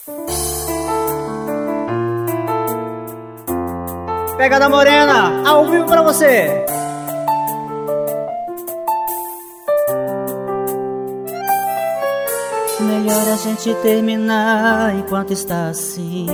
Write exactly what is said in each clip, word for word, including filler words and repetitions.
Pegada Morena, ao vivo pra você. Melhor a gente terminar enquanto está assim.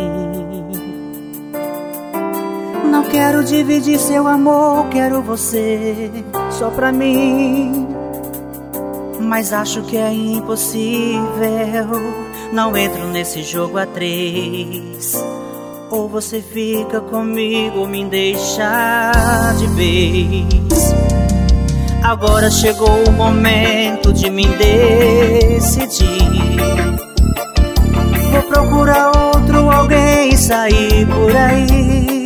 Não quero dividir seu amor, quero você só pra mim. Mas acho que é impossível, não entro nesse jogo a três. Ou você fica comigo ou me deixa de vez. Agora chegou o momento de me decidir. Vou procurar outro alguém e sair por aí.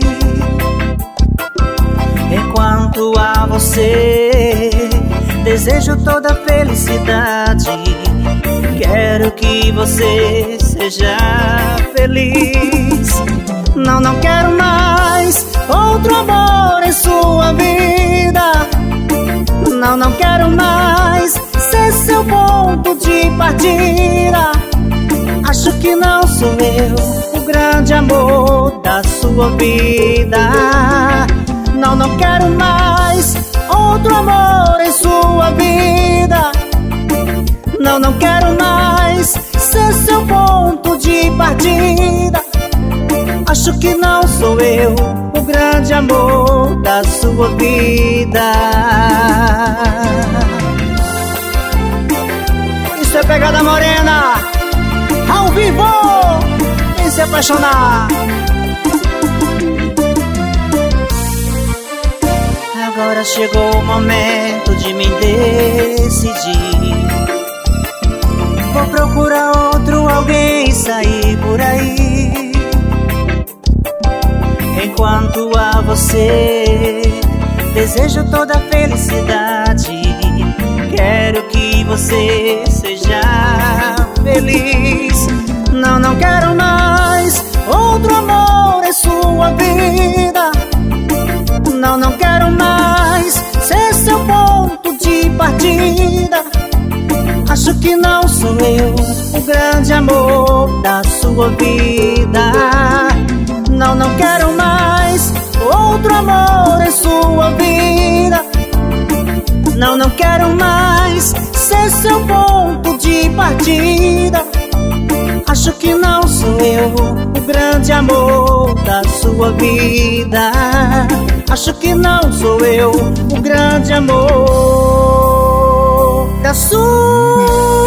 Enquanto a você desejo toda a felicidade. Quero que você seja feliz. Não, não quero mais outro amor em sua vida. Não, não quero mais ser seu ponto de partida. Acho que não sou eu o grande amor da sua vida. Não, não quero mais outro amor em sua vida. Não, não quero mais ser seu ponto de partida. Acho que não sou eu o grande amor da sua vida. Isso é Pegada Morena, ao vivo, quem se apaixonar. Agora chegou o momento de me decidir. Vou procurar outro alguém e sair por aí. Enquanto a você desejo toda a felicidade. Quero que você seja feliz. Não, não quero mais outro amor em sua vida. Não, não quero mais ser seu ponto de partida. Acho que não sou eu o grande amor da sua vida. Não, não quero mais outro amor em sua vida. Não, não quero mais ser seu ponto de partida. Acho que não sou eu o grande amor da sua vida. Acho que não sou eu o grande amor da sua